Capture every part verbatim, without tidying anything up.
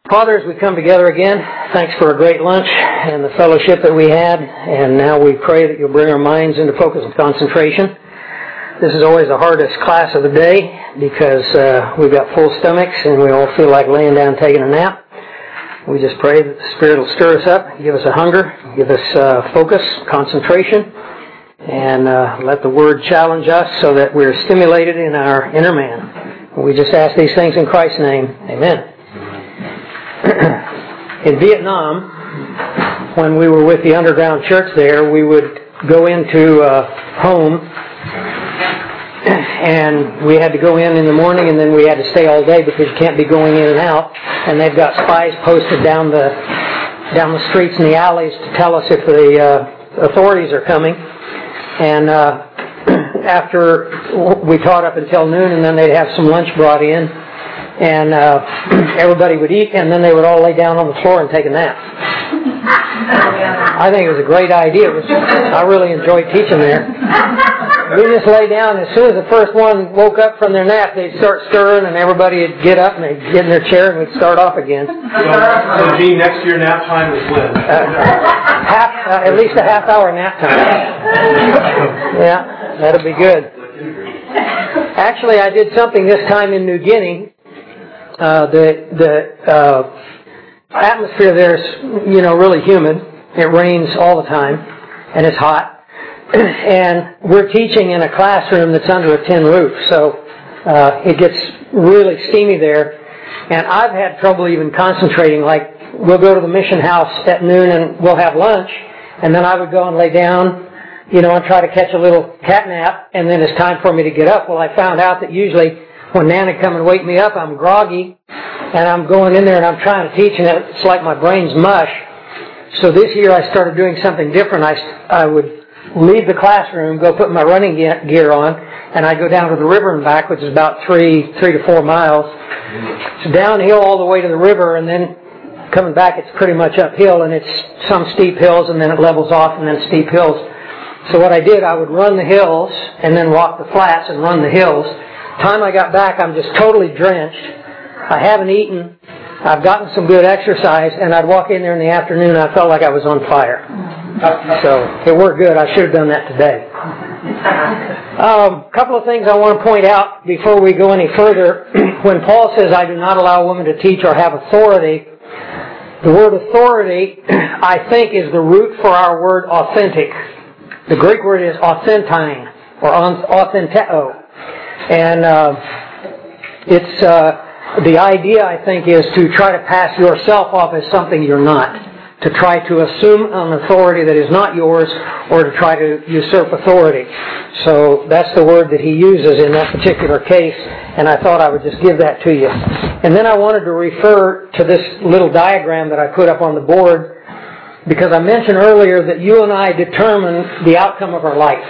Father, as we come together again, thanks for a great lunch and the fellowship that we had, and now we pray that you'll bring our minds into focus and concentration. This is always the hardest class of the day because uh, we've got full stomachs and we all feel like laying down taking a nap. We just pray that the Spirit will stir us up, give us a hunger, give us uh, focus, concentration, and uh, let the Word challenge us so that we're stimulated in our inner man. We just ask these things in Christ's name. Amen. In Vietnam, when we were with the underground church there, we would go into a home and we had to go in in the morning and then we had to stay all day because you can't be going in and out, and they've got spies posted down the down the streets and the alleys to tell us if the uh, authorities are coming. And uh, after we taught up until noon, and then they'd have some lunch brought in, and uh, everybody would eat, and then they would all lay down on the floor and take a nap. I think it was a great idea. It was, I really enjoyed teaching there. We just lay down. As soon as the first one woke up from their nap, they'd start stirring, and everybody would get up and they'd get in their chair, and we'd start off again. So, so Gene, next to your nap time is when? Uh, half, uh, at least a half hour nap time. Yeah, that'll be good. Actually, I did something this time in New Guinea. Uh, the the uh, atmosphere there is, you know, really humid. It rains all the time, and it's hot. And we're teaching in a classroom that's under a tin roof, so uh, it gets really steamy there. And I've had trouble even concentrating. Like, we'll go to the mission house at noon and we'll have lunch, and then I would go and lay down, you know, and try to catch a little cat nap, and then it's time for me to get up. Well, I found out that usually when Nana come and wake me up, I'm groggy, and I'm going in there and I'm trying to teach, and it's like my brain's mush. So this year I started doing something different. I, I would leave the classroom, go put my running gear on, and I'd go down to the river and back, which is about three, three to four miles. It's downhill all the way to the river, and then coming back it's pretty much uphill, and it's some steep hills, and then it levels off, and then steep hills. So what I did, I would run the hills, and then walk the flats and run the hills. Time I got back, I'm just totally drenched. I haven't eaten. I've gotten some good exercise, and I'd walk in there in the afternoon, and I felt like I was on fire. So it worked good. I should have done that today. A um, couple of things I want to point out before we go any further. When Paul says, I do not allow women to teach or have authority, the word authority, I think, is the root for our word authentic. The Greek word is authentine, or authenteo. And uh, it's uh, the idea, I think, is to try to pass yourself off as something you're not. To try to assume an authority that is not yours, or to try to usurp authority. So that's the word that he uses in that particular case, and I thought I would just give that to you. And then I wanted to refer to this little diagram that I put up on the board, because I mentioned earlier that you and I determine the outcome of our life.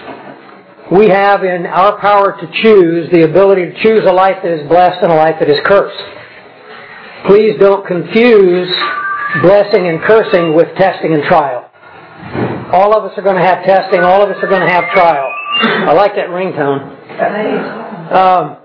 We have in our power to choose the ability to choose a life that is blessed and a life that is cursed. Please don't confuse blessing and cursing with testing and trial. All of us are going to have testing. All of us are going to have trial. I like that ringtone. Um,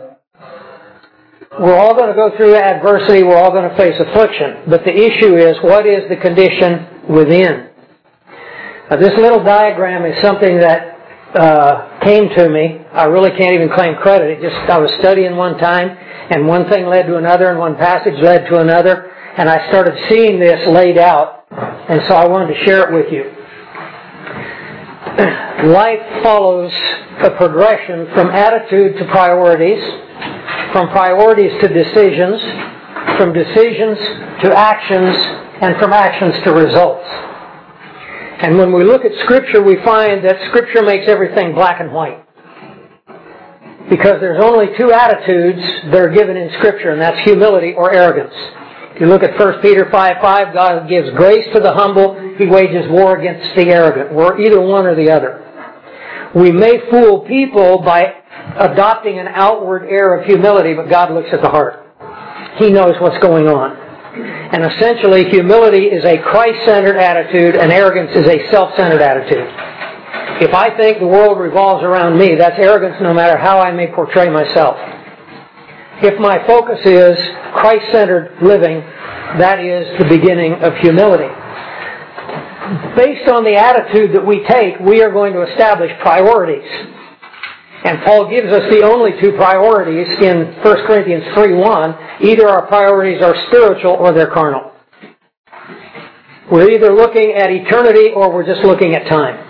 we're all going to go through adversity. We're all going to face affliction. But the issue is, what is the condition within? Now, this little diagram is something that uh, came to me. I really can't even claim credit. It just I was studying one time, and one thing led to another, and one passage led to another. And I started seeing this laid out, and so I wanted to share it with you. Life follows a progression from attitude to priorities, from priorities to decisions, from decisions to actions, and from actions to results. And when we look at Scripture, we find that Scripture makes everything black and white. Because there's only two attitudes that are given in Scripture, and that's humility or arrogance. If you look at First Peter five five, God gives grace to the humble. He wages war against the arrogant. We're either one or the other. We may fool people by adopting an outward air of humility, but God looks at the heart. He knows what's going on. And essentially, humility is a Christ-centered attitude, and arrogance is a self-centered attitude. If I think the world revolves around me, that's arrogance no matter how I may portray myself. If my focus is Christ-centered living, That is the beginning of humility. Based on the attitude that we take, we are going to establish priorities. And Paul gives us the only two priorities in First Corinthians three one. Either our priorities are spiritual or they're carnal. We're either looking at eternity or we're just looking at time.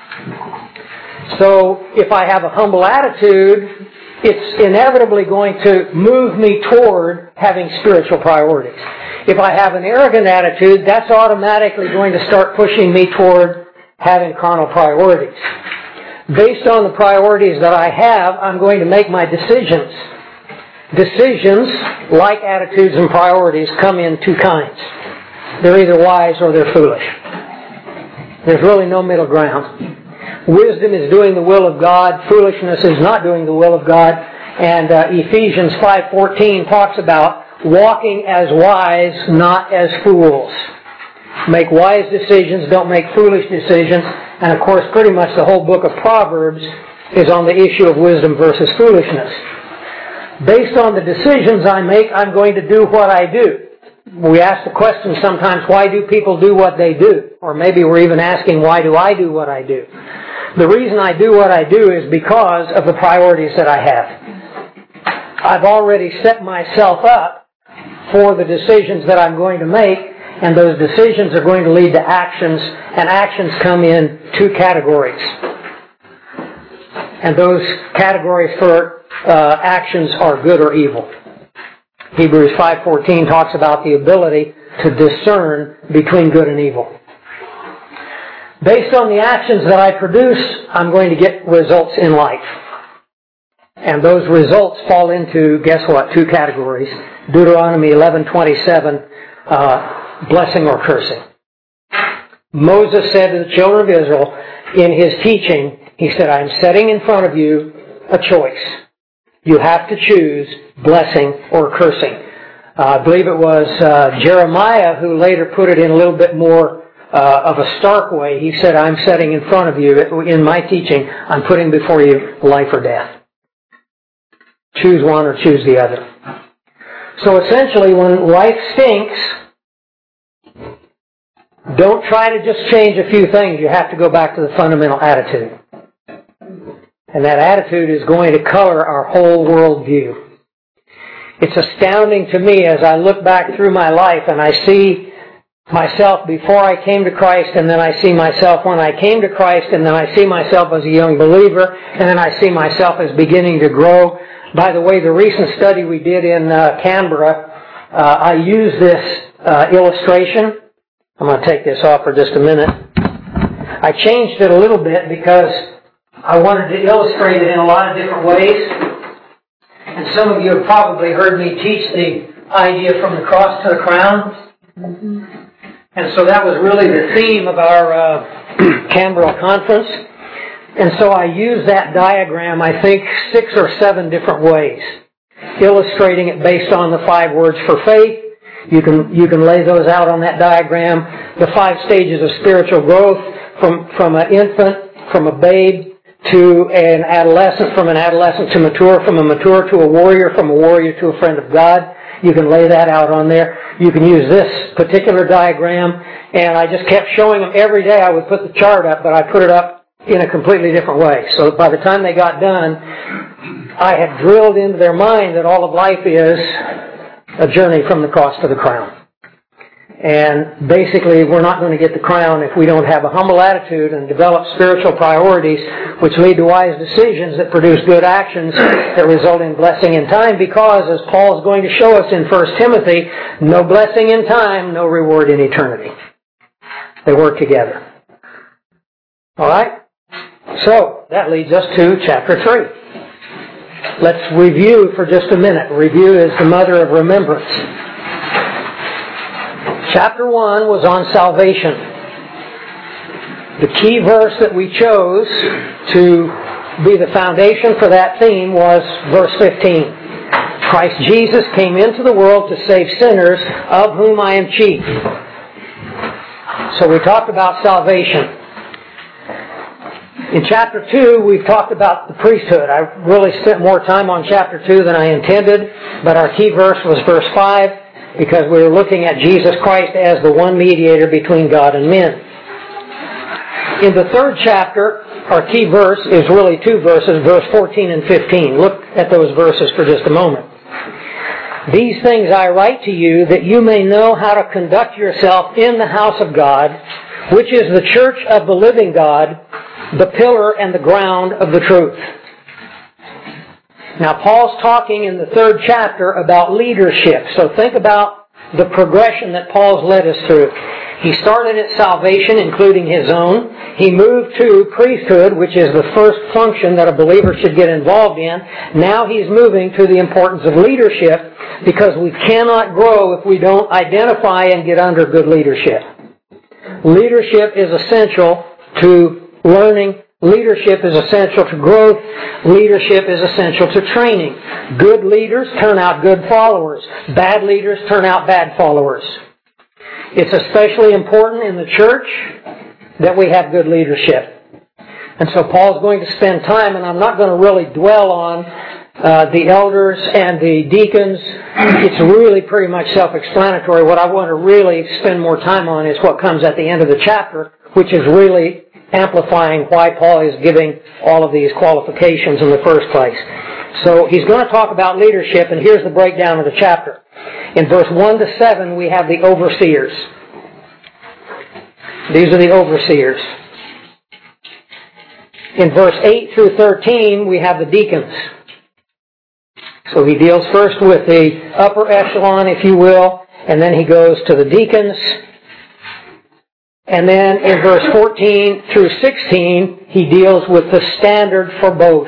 So if I have a humble attitude, it's inevitably going to move me toward having spiritual priorities. If I have an arrogant attitude, that's automatically going to start pushing me toward having carnal priorities. Based on the priorities that I have, I'm going to make my decisions. Decisions, like attitudes and priorities, come in two kinds. They're either wise or they're foolish. There's really no middle ground. Wisdom is doing the will of God. Foolishness is not doing the will of God. And uh, Ephesians five fourteen talks about walking as wise, not as fools. Make wise decisions, don't make foolish decisions. And of course, pretty much the whole book of Proverbs is on the issue of wisdom versus foolishness. Based on the decisions I make, I'm going to do what I do. We ask the question sometimes, why do people do what they do? Or maybe we're even asking, why do I do what I do? The reason I do what I do is because of the priorities that I have. I've already set myself up for the decisions that I'm going to make, and those decisions are going to lead to actions, and actions come in two categories. And those categories for uh, actions are good or evil. Hebrews five fourteen talks about the ability to discern between good and evil. Based on the actions that I produce, I'm going to get results in life. And those results fall into, guess what, two categories. Deuteronomy eleven twenty-seven, uh, blessing or cursing. Moses said to the children of Israel in his teaching, he said, I'm setting in front of you a choice. You have to choose blessing or cursing. Uh, I believe it was uh, Jeremiah who later put it in a little bit more uh, of a stark way. He said, I'm setting in front of you, in my teaching, I'm putting before you life or death. Choose one or choose the other. So essentially, when life stinks, don't try to just change a few things. You have to go back to the fundamental attitude. And that attitude is going to color our whole worldview. It's astounding to me as I look back through my life and I see myself before I came to Christ, and then I see myself when I came to Christ, and then I see myself as a young believer, and then I see myself as beginning to grow. By the way, the recent study we did in uh, Canberra, uh, I used this uh, illustration. I'm going to take this off for just a minute. I changed it a little bit because I wanted to illustrate it in a lot of different ways. And some of you have probably heard me teach the idea from the cross to the crown. Mm-hmm. And so that was really the theme of our uh, Canberra conference. And so I used that diagram, I think, six or seven different ways, illustrating it based on the five words for faith. You can you can lay those out on that diagram. The five stages of spiritual growth, from, from an infant, from a babe, to an adolescent, from an adolescent to mature, from a mature to a warrior, from a warrior to a friend of God. You can lay that out on there. You can use this particular diagram, and I just kept showing them every day. I would put the chart up, but I put it up in a completely different way. So by the time they got done, I had drilled into their mind that all of life is a journey from the cross to the crown. And basically, we're not going to get the crown if we don't have a humble attitude and develop spiritual priorities which lead to wise decisions that produce good actions that result in blessing in time, because, as Paul is going to show us in First Timothy, no blessing in time, no reward in eternity. They work together. All right? So, that leads us to chapter three. Let's review for just a minute. Review is the mother of remembrance. Chapter one was on salvation. The key verse that we chose to be the foundation for that theme was verse fifteen. Christ Jesus came into the world to save sinners, of whom I am chief. So we talked about salvation. In chapter two, we've talked about the priesthood. I really spent more time on chapter two than I intended, but our key verse was verse five. because we were looking at Jesus Christ as the one mediator between God and men. In the third chapter, our key verse is really two verses, verse fourteen and fifteen. Look at those verses for just a moment. These things I write to you that you may know how to conduct yourself in the house of God, which is the church of the living God, the pillar and the ground of the truth. Now, Paul's talking in the third chapter about leadership. So think about the progression that Paul's led us through. He started at salvation, including his own. He moved to priesthood, which is the first function that a believer should get involved in. Now he's moving to the importance of leadership, because we cannot grow if we don't identify and get under good leadership. Leadership is essential to learning. Leadership is essential to growth. Leadership is essential to training. Good leaders turn out good followers. Bad leaders turn out bad followers. It's especially important in the church that we have good leadership. And so Paul's going to spend time, and I'm not going to really dwell on uh, the elders and the deacons. It's really pretty much self-explanatory. What I want to really spend more time on is what comes at the end of the chapter, which is really amplifying why Paul is giving all of these qualifications in the first place. So he's going to talk about leadership, and here's the breakdown of the chapter. In verse one to seven, we have the overseers. These are the overseers. In verse eight through thirteen, we have the deacons. So he deals first with the upper echelon, if you will, and then he goes to the deacons. And then in verse fourteen through sixteen, he deals with the standard for both.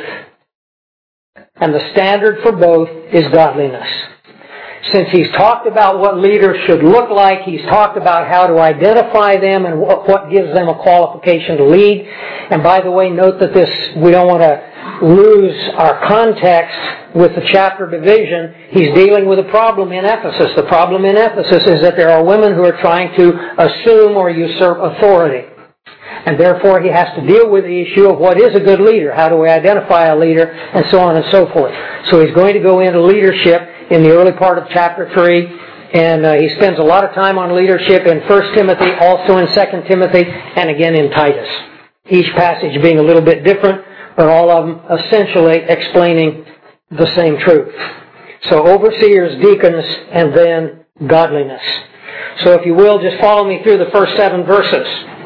And the standard for both is godliness. Since he's talked about what leaders should look like, he's talked about how to identify them and what gives them a qualification to lead. And by the way, note that this, we don't want to lose our context with the chapter division. He's dealing with a problem in Ephesus. The problem in Ephesus is that there are women who are trying to assume or usurp authority. And therefore he has to deal with the issue of what is a good leader, how do we identify a leader, and so on and so forth. So he's going to go into leadership in the early part of chapter three, and uh, he spends a lot of time on leadership in First Timothy, also in Second Timothy, and again in Titus. Each passage being a little bit different, but all of them essentially explaining the same truth. So overseers, deacons, and then godliness. So if you will, just follow me through the first seven verses.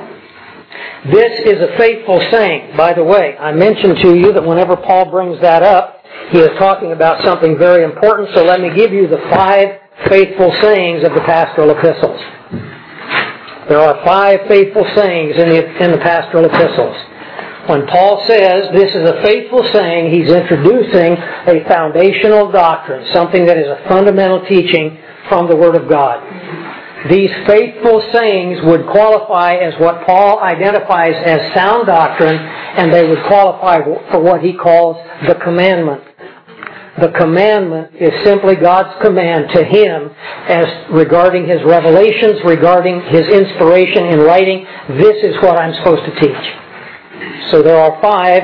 This is a faithful saying. By the way, I mentioned to you that whenever Paul brings that up, he is talking about something very important, so let me give you the five faithful sayings of the pastoral epistles. There are five faithful sayings in the, in the pastoral epistles. When Paul says this is a faithful saying, he's introducing a foundational doctrine, something that is a fundamental teaching from the Word of God. These faithful sayings would qualify as what Paul identifies as sound doctrine, and they would qualify for what he calls the commandment. The commandment is simply God's command to him as regarding his revelations, regarding his inspiration in writing. This is what I'm supposed to teach. So there are five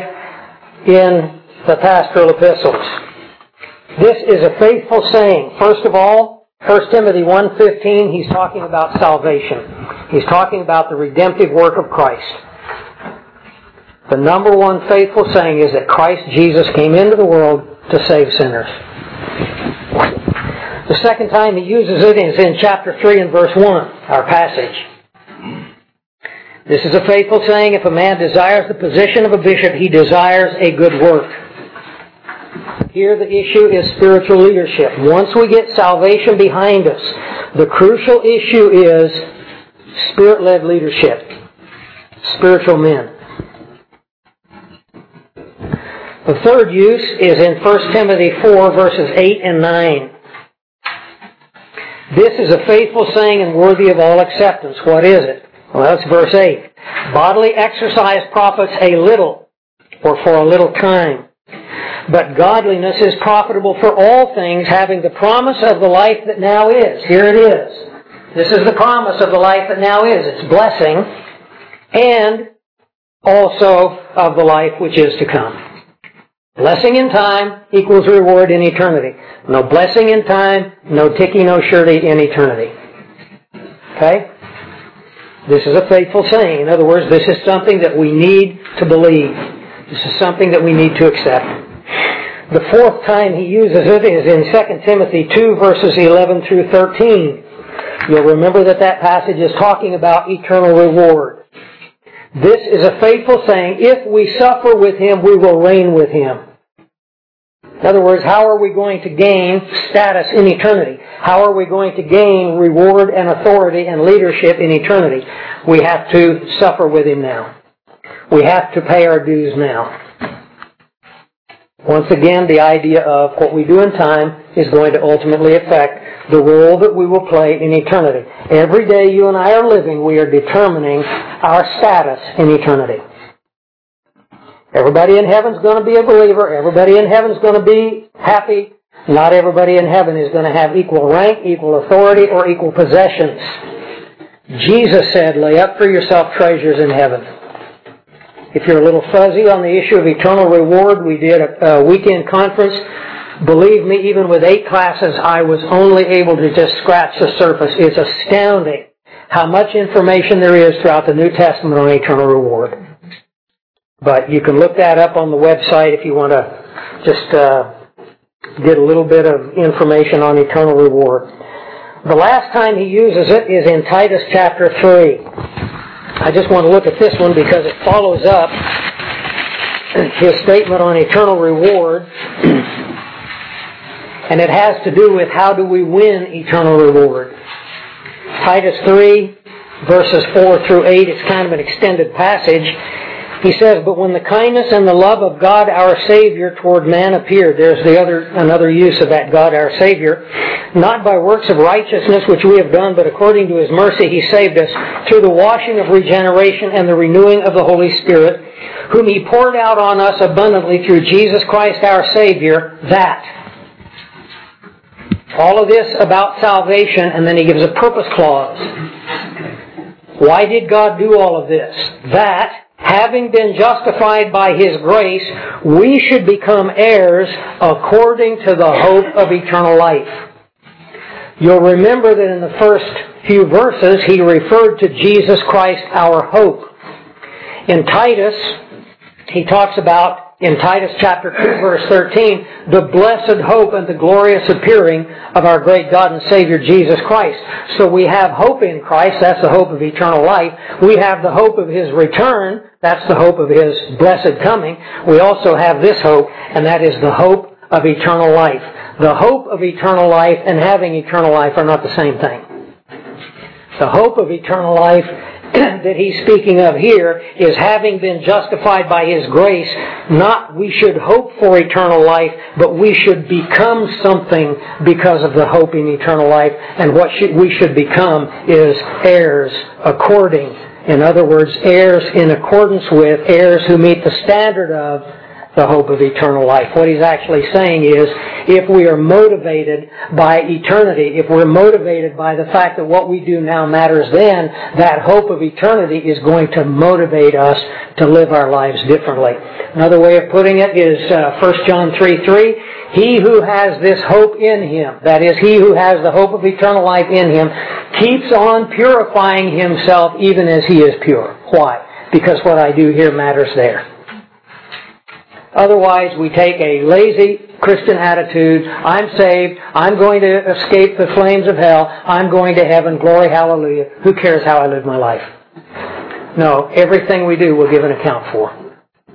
in the pastoral epistles. This is a faithful saying. First of all, First Timothy one fifteen, he's talking about salvation. He's talking about the redemptive work of Christ. The number one faithful saying is that Christ Jesus came into the world to save sinners. The second time he uses it is in chapter three and verse one, our passage. This is a faithful saying, if a man desires the position of a bishop, he desires a good work. Here the issue is spiritual leadership. Once we get salvation behind us, the crucial issue is Spirit-led leadership. Spiritual men. The third use is in First Timothy four, verses eight and nine. This is a faithful saying and worthy of all acceptance. What is it? Well, that's verse eight. Bodily exercise profits a little, or for a little time. But godliness is profitable for all things, having the promise of the life that now is. Here it is. This is the promise of the life that now is. It's blessing, and also of the life which is to come. Blessing in time equals reward in eternity. No blessing in time, no ticky, no surety in eternity. Okay? This is a faithful saying. In other words, this is something that we need to believe. This is something that we need to accept. The fourth time he uses it is in Second Timothy two, verses eleven through thirteen. You'll remember that that passage is talking about eternal reward. This is a faithful saying. If we suffer with Him, we will reign with Him. In other words, how are we going to gain status in eternity? How are we going to gain reward and authority and leadership in eternity? We have to suffer with Him now. We have to pay our dues now. Once again, the idea of what we do in time is going to ultimately affect the role that we will play in eternity. Every day you and I are living, we are determining our status in eternity. Everybody in heaven is going to be a believer. Everybody in heaven is going to be happy. Not everybody in heaven is going to have equal rank, equal authority, or equal possessions. Jesus said, lay up for yourself treasures in heaven. If you're a little fuzzy on the issue of eternal reward, we did a, a weekend conference. Believe me, even with eight classes, I was only able to just scratch the surface. It's astounding how much information there is throughout the New Testament on eternal reward. But you can look that up on the website if you want to just uh, get a little bit of information on eternal reward. The last time he uses it is in Titus chapter three. I just want to look at this one because it follows up his statement on eternal reward. And it has to do with how do we win eternal reward. Titus three, verses four through eight, it's kind of an extended passage. He says, but when the kindness and the love of God our Savior toward man appeared, there's the other another use of that God our Savior, not by works of righteousness which we have done, but according to His mercy He saved us through the washing of regeneration and the renewing of the Holy Spirit, whom He poured out on us abundantly through Jesus Christ our Savior, that. All of this about salvation, and then he gives a purpose clause. Why did God do all of this? That, having been justified by His grace, we should become heirs according to the hope of eternal life. You'll remember that in the first few verses, he referred to Jesus Christ, our hope. In Titus, he talks about, in Titus chapter two, verse thirteen, the blessed hope and the glorious appearing of our great God and Savior Jesus Christ. So we have hope in Christ, that's the hope of eternal life. We have the hope of His return, that's the hope of His blessed coming. We also have this hope, and that is the hope of eternal life. The hope of eternal life and having eternal life are not the same thing. The hope of eternal life that he's speaking of here is having been justified by His grace. Not we should hope for eternal life, but we should become something because of the hope in eternal life. And what should, we should become is heirs according. In other words, heirs in accordance with, heirs who meet the standard of the hope of eternal life. What he's actually saying is, if we are motivated by eternity, if we're motivated by the fact that what we do now matters then, that hope of eternity is going to motivate us to live our lives differently. Another way of putting it is uh, First John three three. He who has this hope in him, that is, he who has the hope of eternal life in him, keeps on purifying himself even as he is pure. Why? Because what I do here matters there. Otherwise, we take a lazy Christian attitude. I'm saved. I'm going to escape the flames of hell. I'm going to heaven. Glory, hallelujah. Who cares how I live my life? No, everything we do we'll give an account for.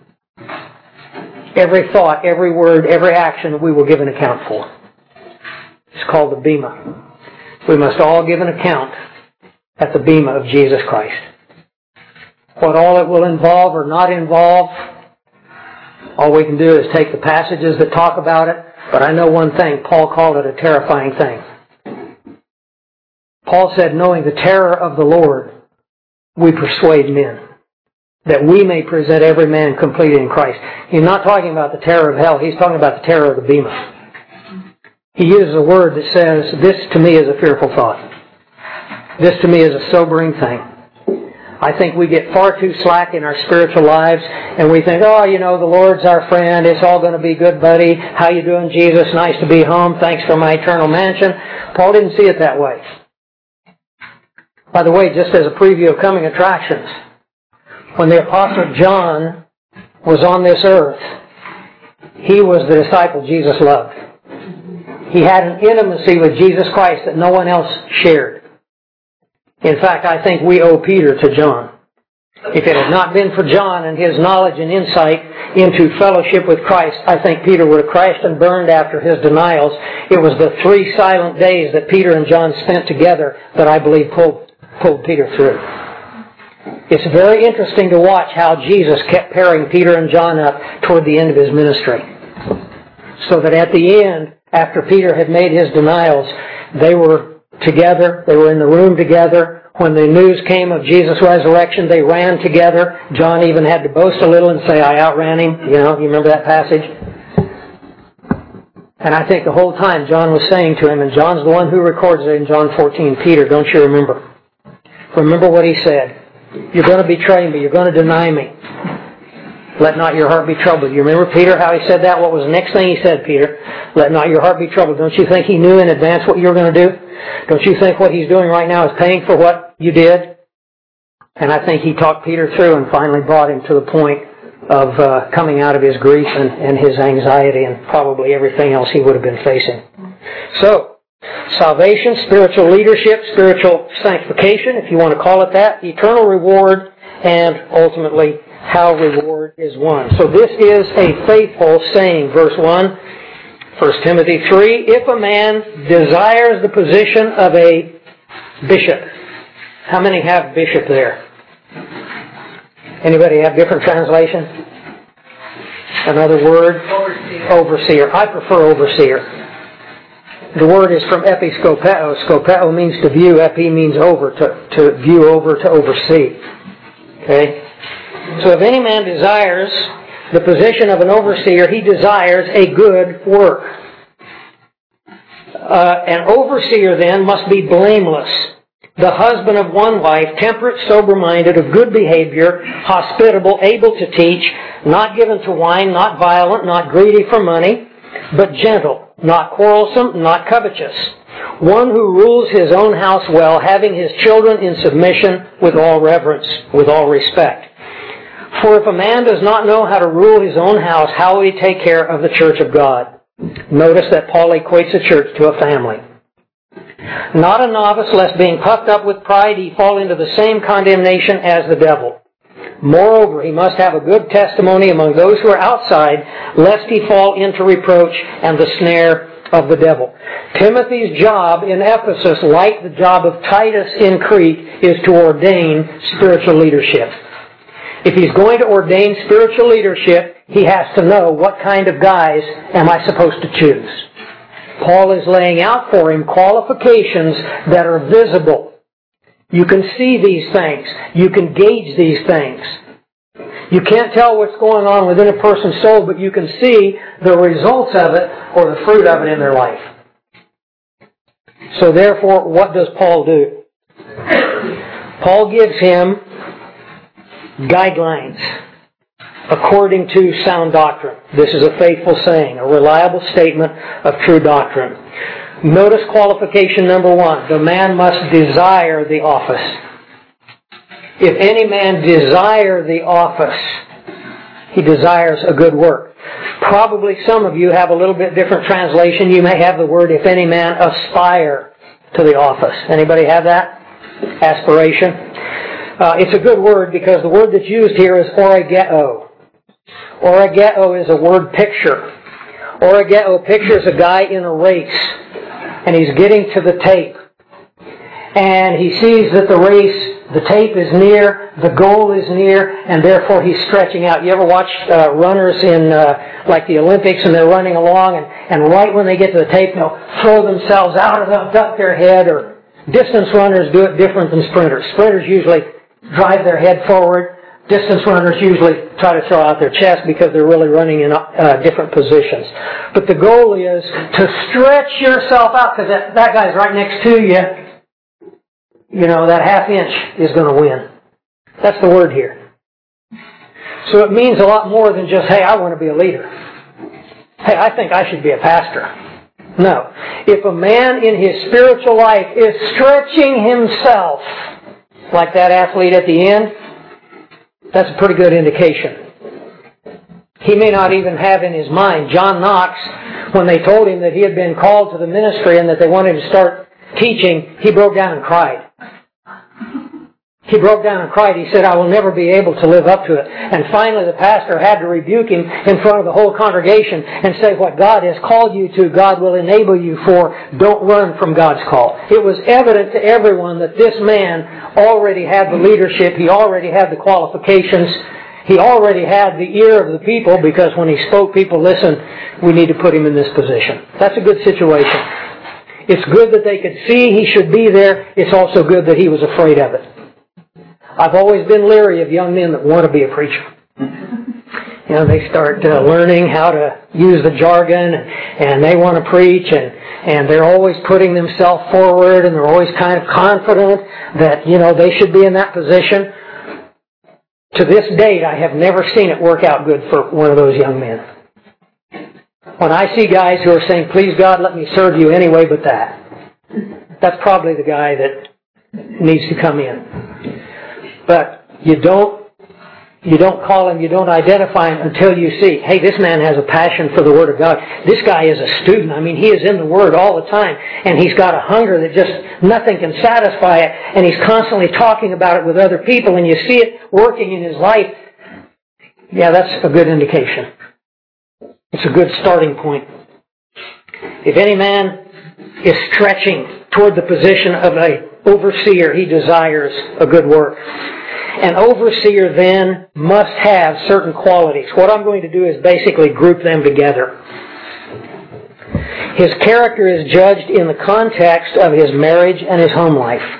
Every thought, every word, every action we will give an account for. It's called the Bema. We must all give an account at the Bema of Jesus Christ. What all it will involve or not involve, all we can do is take the passages that talk about it. But I know one thing, Paul called it a terrifying thing. Paul said, knowing the terror of the Lord, we persuade men, that we may present every man complete in Christ. He's not talking about the terror of hell, he's talking about the terror of the Bema. He uses a word that says, this to me is a fearful thought. This to me is a sobering thing. I think we get far too slack in our spiritual lives, and we think, oh, you know, the Lord's our friend. It's all going to be good, buddy. How you doing, Jesus? Nice to be home. Thanks for my eternal mansion. Paul didn't see it that way. By the way, just as a preview of coming attractions, when the Apostle John was on this earth, he was the disciple Jesus loved. He had an intimacy with Jesus Christ that no one else shared. In fact, I think we owe Peter to John. If it had not been for John and his knowledge and insight into fellowship with Christ, I think Peter would have crashed and burned after his denials. It was the three silent days that Peter and John spent together that I believe pulled, pulled Peter through. It's very interesting to watch how Jesus kept pairing Peter and John up toward the end of his ministry. So that at the end, after Peter had made his denials, they were together. They were in the room together. When the news came of Jesus' resurrection, they ran together. John even had to boast a little and say, I outran him. You know, you remember that passage? And I think the whole time John was saying to him, and John's the one who records it in John fourteen, Peter, don't you remember? Remember what he said. You're going to betray me. You're going to deny me. Let not your heart be troubled. You remember, Peter, how he said that? What was the next thing he said, Peter? Let not your heart be troubled. Don't you think he knew in advance what you were going to do? Don't you think what he's doing right now is paying for what you did? And I think he talked Peter through and finally brought him to the point of uh, coming out of his grief and, and his anxiety and probably everything else he would have been facing. So, salvation, spiritual leadership, spiritual sanctification, if you want to call it that, eternal reward, and ultimately how reward is won. So this is a faithful saying, verse one, First Timothy three, if a man desires the position of a bishop. How many have bishop there? Anybody have different translation? Another word? Overseer. Overseer. I prefer overseer. The word is from episkopeo. Skopeo means to view. Epi means over, to, to view over, to oversee. Okay? So if any man desires the position of an overseer, he desires a good work. Uh, an overseer then must be blameless, the husband of one wife, temperate, sober-minded, of good behavior, hospitable, able to teach, not given to wine, not violent, not greedy for money, but gentle, not quarrelsome, not covetous. One who rules his own house well, having his children in submission with all reverence, with all respect. For if a man does not know how to rule his own house, how will he take care of the church of God? Notice that Paul equates a church to a family. Not a novice, lest being puffed up with pride he fall into the same condemnation as the devil. Moreover, he must have a good testimony among those who are outside, lest he fall into reproach and the snare of the devil. Timothy's job in Ephesus, like the job of Titus in Crete, is to ordain spiritual leadership. If he's going to ordain spiritual leadership, he has to know what kind of guys am I supposed to choose. Paul is laying out for him qualifications that are visible. You can see these things. You can gauge these things. You can't tell what's going on within a person's soul, but you can see the results of it or the fruit of it in their life. So therefore, what does Paul do? Paul gives him guidelines according to sound doctrine. This is a faithful saying, a reliable statement of true doctrine. Notice qualification number one. The man must desire the office. If any man desire the office, he desires a good work. Probably some of you have a little bit different translation. You may have the word, if any man aspire to the office. Anybody have that? Aspiration. Uh, it's a good word because the word that's used here is origeo. Origeo is a word picture. Origeo pictures a guy in a race, and he's getting to the tape. And he sees that the race, the tape is near, the goal is near, and therefore he's stretching out. You ever watch uh, runners in uh, like the Olympics, and they're running along, and, and right when they get to the tape, they'll throw themselves out of the, duck their head, or distance runners do it different than sprinters. Sprinters usually drive their head forward. Distance runners usually try to throw out their chest because they're really running in uh, different positions. But the goal is to stretch yourself out, because that, that guy's right next to you. You know, that half inch is going to win. That's the word here. So it means a lot more than just, hey, I want to be a leader. Hey, I think I should be a pastor. No. If a man in his spiritual life is stretching himself, like that athlete at the end, that's a pretty good indication. He may not even have in his mind. John Knox, when they told him that he had been called to the ministry and that they wanted to start teaching, he broke down and cried. He broke down and cried. He said, I will never be able to live up to it. And finally the pastor had to rebuke him in front of the whole congregation and say, what God has called you to, God will enable you for. Don't run from God's call. It was evident to everyone that this man already had the leadership. He already had the qualifications. He already had the ear of the people, because when he spoke, people listened. We need to put him in this position. That's a good situation. It's good that they could see he should be there. It's also good that he was afraid of it. I've always been leery of young men that want to be a preacher. You know, they start uh, learning how to use the jargon, and they want to preach, and, and they're always putting themselves forward, and they're always kind of confident that, you know, they should be in that position. To this date, I have never seen it work out good for one of those young men. When I see guys who are saying, please God, let me serve you anyway but that, that's probably the guy that needs to come in. But you don't, you don't call him, you don't identify him until you see, hey, this man has a passion for the Word of God. This guy is a student. I mean, he is in the Word all the time. And he's got a hunger that just nothing can satisfy it. And he's constantly talking about it with other people. And you see it working in his life. Yeah, that's a good indication. It's a good starting point. If any man is stretching toward the position of an overseer, he desires a good work. An overseer then must have certain qualities. What I'm going to do is basically group them together. His character is judged in the context of his marriage and his home life.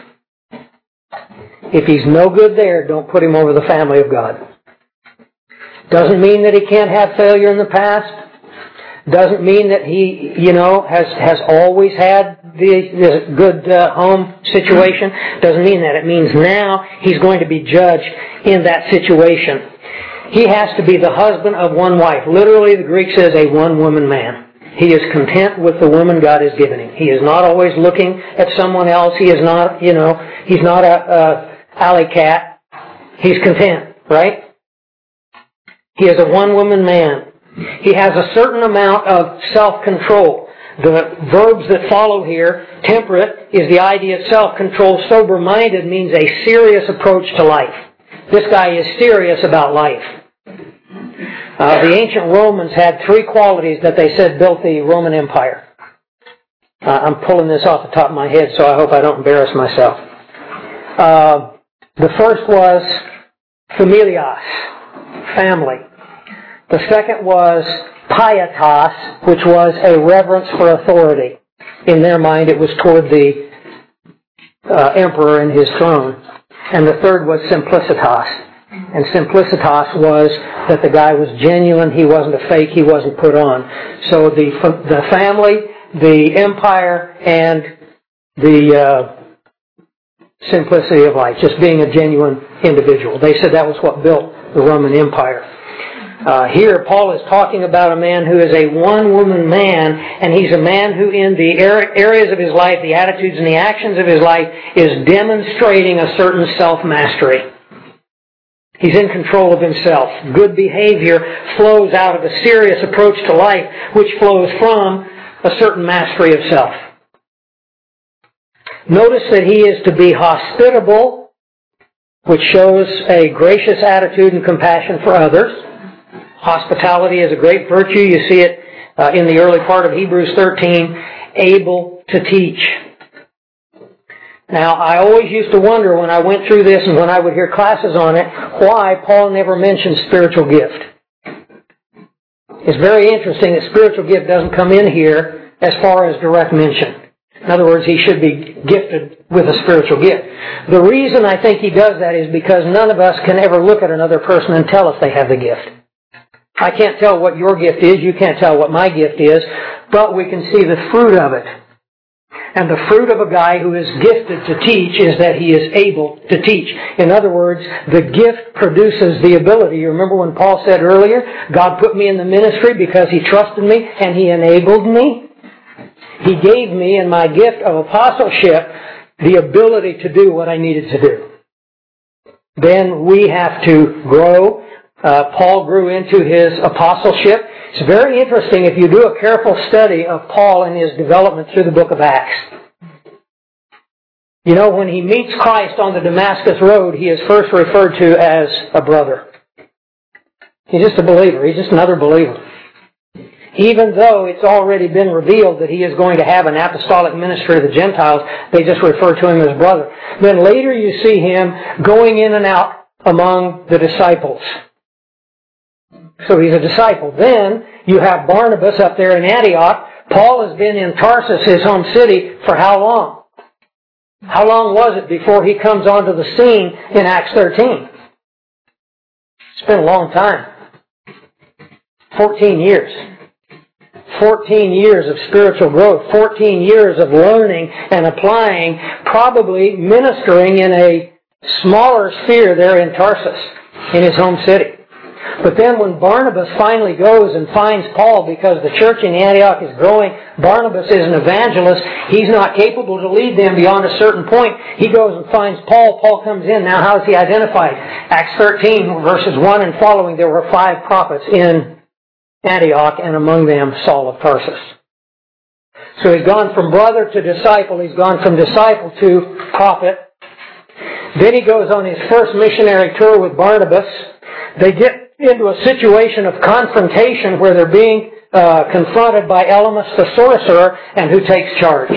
If he's no good there, don't put him over the family of God. Doesn't mean that he can't have failure in the past. Doesn't mean that he, you know, has, has always had the, the good uh, home situation. Doesn't mean that. It means now he's going to be judged in that situation. He has to be the husband of one wife. Literally, the Greek says a one-woman man. He is content with the woman God has given him. He is not always looking at someone else. He is not, you know, he's not a, a alley cat. He's content, right? He is a one-woman man. He has a certain amount of self-control. The verbs that follow here, temperate is the idea of self-control. Sober-minded means a serious approach to life. This guy is serious about life. Uh, the ancient Romans had three qualities that they said built the Roman Empire. Uh, I'm pulling this off the top of my head, so I hope I don't embarrass myself. Uh, the first was familias, family. The second was pietas, which was a reverence for authority. In their mind, it was toward the uh, emperor and his throne. And the third was simplicitas. And simplicitas was that the guy was genuine, he wasn't a fake, he wasn't put on. So the the family, the empire, and the uh, simplicity of life, just being a genuine individual. They said that was what built the Roman Empire. Uh, here, Paul is talking about a man who is a one-woman man, and he's a man who in the areas of his life, the attitudes and the actions of his life, is demonstrating a certain self-mastery. He's in control of himself. Good behavior flows out of a serious approach to life, which flows from a certain mastery of self. Notice that he is to be hospitable, which shows a gracious attitude and compassion for others. Hospitality is a great virtue. You see it uh, in the early part of Hebrews thirteen, able to teach. Now, I always used to wonder when I went through this and when I would hear classes on it, why Paul never mentioned spiritual gift. It's very interesting that spiritual gift doesn't come in here as far as direct mention. In other words, he should be gifted with a spiritual gift. The reason I think he does that is because none of us can ever look at another person and tell if they have the gift. I can't tell what your gift is, you can't tell what my gift is, but we can see the fruit of it. And the fruit of a guy who is gifted to teach is that he is able to teach. In other words, the gift produces the ability. You remember when Paul said earlier, God put me in the ministry because He trusted me and He enabled me? He gave me in my gift of apostleship the ability to do what I needed to do. Then we have to grow. Uh, Paul grew into his apostleship. It's very interesting if you do a careful study of Paul and his development through the book of Acts. You know, when he meets Christ on the Damascus Road, he is first referred to as a brother. He's just a believer. He's just another believer. Even though it's already been revealed that he is going to have an apostolic ministry to the Gentiles, they just refer to him as brother. Then later you see him going in and out among the disciples. So he's a disciple. Then you have Barnabas up there in Antioch. Paul has been in Tarsus, his home city, for how long? How long was it before he comes onto the scene in Acts thirteen? It's been a long time. Fourteen years. Fourteen years of spiritual growth. Fourteen years of learning and applying, probably ministering in a smaller sphere there in Tarsus, in his home city. But then when Barnabas finally goes and finds Paul, because the church in Antioch is growing, Barnabas is an evangelist. He's not capable to lead them beyond a certain point. He goes and finds Paul. Paul comes in. Now how is he identified? Acts thirteen, verses one and following, there were five prophets in Antioch, and among them Saul of Tarsus. So he's gone from brother to disciple. He's gone from disciple to prophet. Then he goes on his first missionary tour with Barnabas. They get into a situation of confrontation where they're being uh, confronted by Elymas the sorcerer, and who takes charge?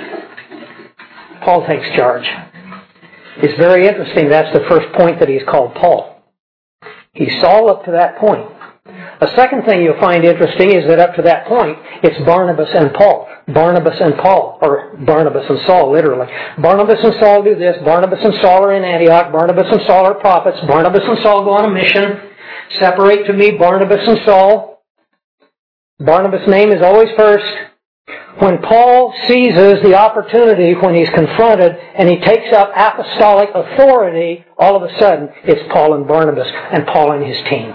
Paul takes charge. It's very interesting. That's the first point that he's called Paul. He's Saul up to that point. A second thing you'll find interesting is that up to that point, it's Barnabas and Paul. Barnabas and Paul, or Barnabas and Saul, literally. Barnabas and Saul do this. Barnabas and Saul are in Antioch. Barnabas and Saul are prophets. Barnabas and Saul go on a mission. Separate to me Barnabas and Saul. Barnabas' name is always first. When Paul seizes the opportunity, when he's confronted, and he takes up apostolic authority, all of a sudden, it's Paul and Barnabas, and Paul and his team.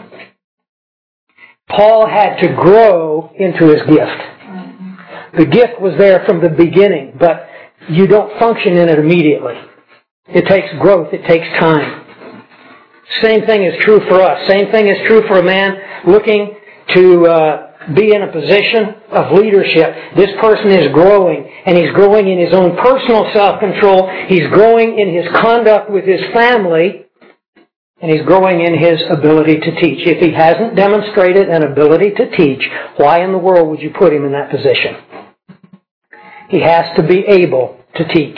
Paul had to grow into his gift. The gift was there from the beginning, but you don't function in it immediately. It takes growth. It takes time. Same thing is true for us. Same thing is true for a man looking to uh, be in a position of leadership. This person is growing, and he's growing in his own personal self-control. He's growing in his conduct with his family, and he's growing in his ability to teach. If he hasn't demonstrated an ability to teach, why in the world would you put him in that position? He has to be able to teach.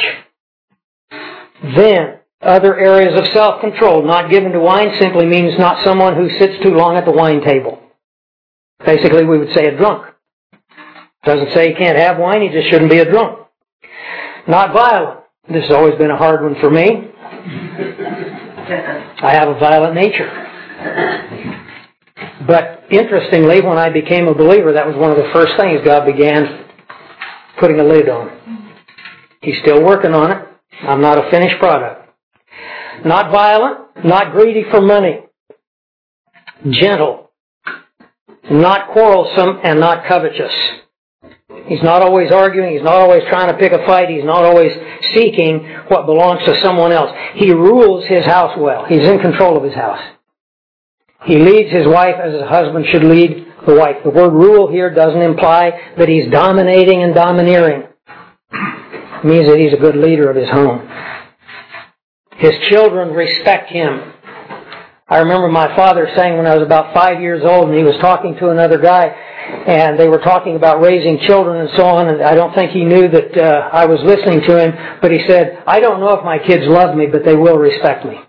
Then, other areas of self-control. Not given to wine simply means not someone who sits too long at the wine table. Basically, we would say a drunk. Doesn't say he can't have wine, he just shouldn't be a drunk. Not violent. This has always been a hard one for me. I have a violent nature. But interestingly, when I became a believer, that was one of the first things God began putting a lid on. He's still working on it. I'm not a finished product. Not violent, not greedy for money. Gentle. Not quarrelsome, and not covetous. He's not always arguing. He's not always trying to pick a fight. He's not always seeking what belongs to someone else. He rules his house well. He's in control of his house. He leads his wife as a husband should lead the wife. The word rule here doesn't imply that he's dominating and domineering. It means that he's a good leader of his home. His children respect him. I remember my father saying when I was about five years old, and he was talking to another guy, and they were talking about raising children and so on, and I don't think he knew that uh, I was listening to him, but he said, I don't know if my kids love me, but they will respect me.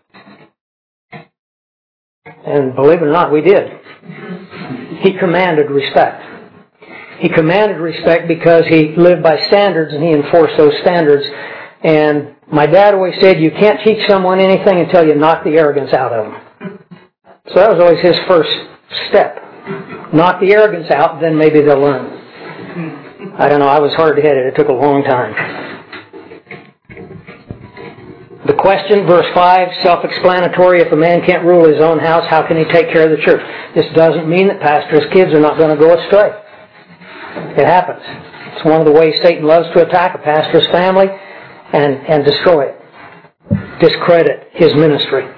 And believe it or not, we did. He commanded respect. He commanded respect because he lived by standards, and he enforced those standards. And my dad always said, you can't teach someone anything until you knock the arrogance out of them. So that was always his first step. Knock the arrogance out, then maybe they'll learn. I don't know, I was hard-headed. It took a long time. The question, verse five, self-explanatory. If a man can't rule his own house, how can he take care of the church? This doesn't mean that pastors' kids are not going to go astray. It happens. It's one of the ways Satan loves to attack a pastor's family and, and destroy it. Discredit his ministry.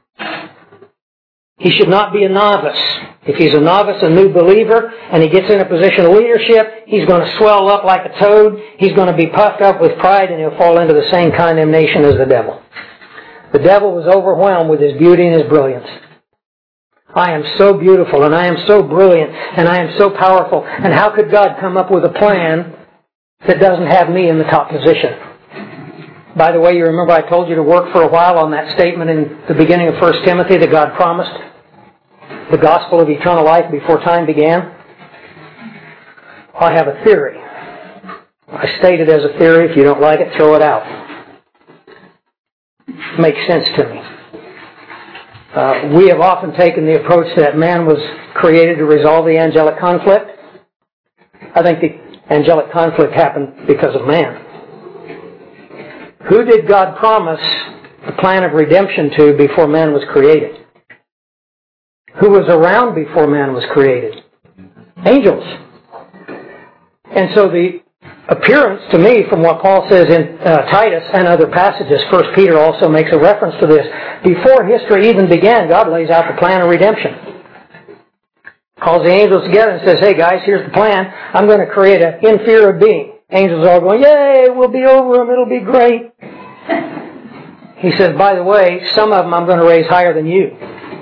He should not be a novice. If he's a novice, a new believer, and he gets in a position of leadership, he's going to swell up like a toad. He's going to be puffed up with pride, and he'll fall into the same condemnation as the devil. The devil was overwhelmed with his beauty and his brilliance. I am so beautiful, and I am so brilliant, and I am so powerful. And how could God come up with a plan that doesn't have me in the top position? By the way, you remember I told you to work for a while on that statement in the beginning of First Timothy that God promised the gospel of eternal life before time began? I have a theory. I state it as a theory. If you don't like it, throw it out. It makes sense to me. Uh, we have often taken the approach that man was created to resolve the angelic conflict. I think the angelic conflict happened because of man. Who did God promise the plan of redemption to before man was created? Who was around before man was created? Angels. And so the appearance to me from what Paul says in uh, Titus and other passages, First Peter also makes a reference to this. Before history even began, God lays out the plan of redemption. Calls the angels together and says, hey guys, here's the plan. I'm going to create an inferior being. Angels are all going, yay, we'll be over them, it'll be great. He says, by the way, some of them I'm going to raise higher than you.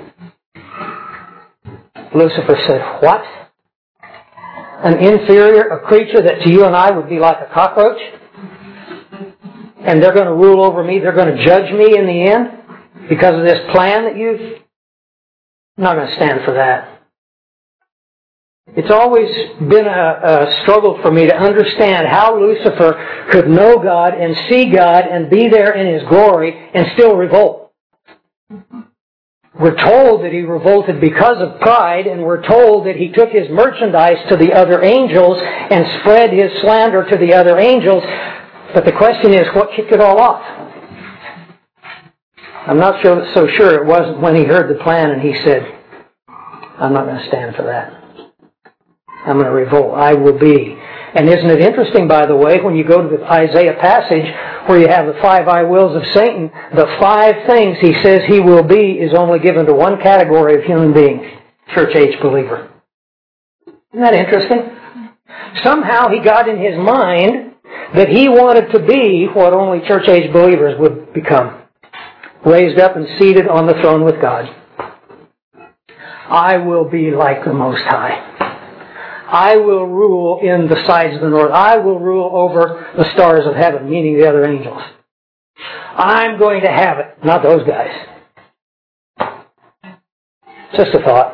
Lucifer said, what? An inferior, a creature that to you and I would be like a cockroach? And they're going to rule over me, they're going to judge me in the end because of this plan that you've... I'm not going to stand for that. It's always been a, a struggle for me to understand how Lucifer could know God and see God and be there in His glory and still revolt. We're told that he revolted because of pride, and we're told that he took his merchandise to the other angels and spread his slander to the other angels. But the question is, what kicked it all off? I'm not so, so sure it wasn't when he heard the plan and he said, I'm not going to stand for that. I'm going to revolt. I will be. And isn't it interesting, by the way, when you go to the Isaiah passage where you have the five I wills of Satan, the five things he says he will be is only given to one category of human being, church-age believer. Isn't that interesting? Somehow he got in his mind that he wanted to be what only church-age believers would become. Raised up and seated on the throne with God. I will be like the Most High. I will rule in the sides of the north. I will rule over the stars of heaven, meaning the other angels. I'm going to have it, not those guys. Just a thought.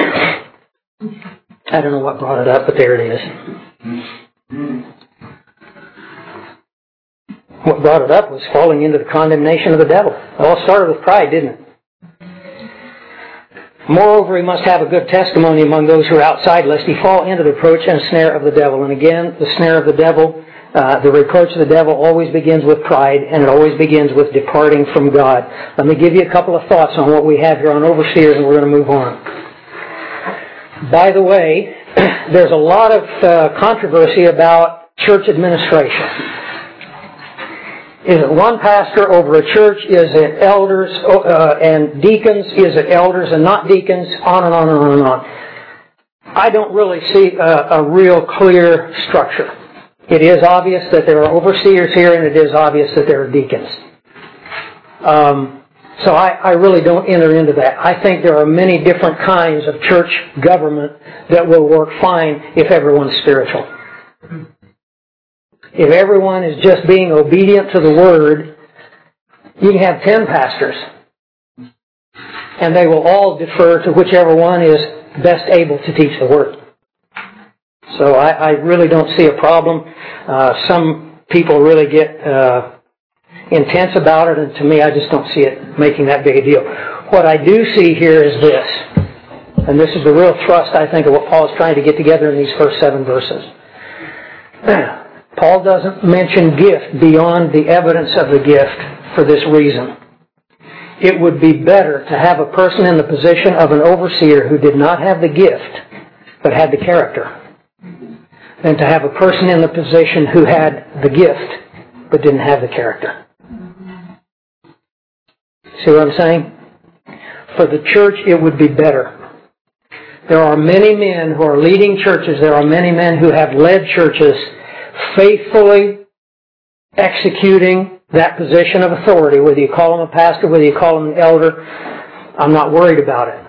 I don't know what brought it up, but there it is. What brought it up was falling into the condemnation of the devil. It all started with pride, didn't it? Moreover, he must have a good testimony among those who are outside, lest he fall into the reproach and snare of the devil. And again, the snare of the devil, uh, the reproach of the devil always begins with pride, and it always begins with departing from God. Let me give you a couple of thoughts on what we have here on overseers, and we're going to move on. By the way, there's a lot of uh, controversy about church administration. Is it one pastor over a church? Is it elders uh, and deacons? Is it elders and not deacons? On and on and on and on. I don't really see a, a real clear structure. It is obvious that there are overseers here, and it is obvious that there are deacons. Um, so I, I really don't enter into that. I think there are many different kinds of church government that will work fine if everyone's spiritual. If everyone is just being obedient to the Word, you can have ten pastors, and they will all defer to whichever one is best able to teach the Word. So I, I really don't see a problem. Uh, some people really get uh, intense about it, and to me, I just don't see it making that big a deal. What I do see here is this, and this is the real thrust, I think, of what Paul is trying to get together in these first seven verses. Paul doesn't mention gift beyond the evidence of the gift for this reason. It would be better to have a person in the position of an overseer who did not have the gift, but had the character, than to have a person in the position who had the gift, but didn't have the character. See what I'm saying? For the church, it would be better. There are many men who are leading churches. There are many men who have led churches faithfully executing that position of authority, whether you call them a pastor, whether you call them an elder. I'm not worried about it.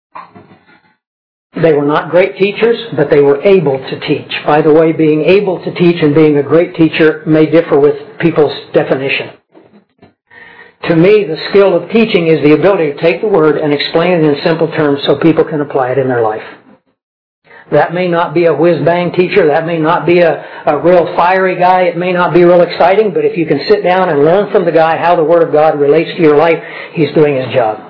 They were not great teachers, but they were able to teach. By the way, being able to teach and being a great teacher may differ with people's definition. To me, the skill of teaching is the ability to take the Word and explain it in simple terms so people can apply it in their life. That may not be a whiz-bang teacher. That may not be a, a real fiery guy. It may not be real exciting, but if you can sit down and learn from the guy how the Word of God relates to your life, he's doing his job.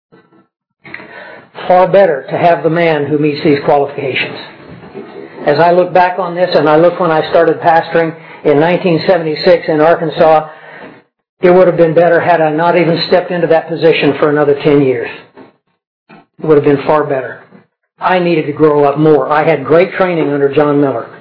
Far better to have the man who meets these qualifications. As I look back on this, and I look when I started pastoring in nineteen seventy-six in Arkansas, it would have been better had I not even stepped into that position for another ten years. It would have been far better. I needed to grow up more. I had great training under John Miller.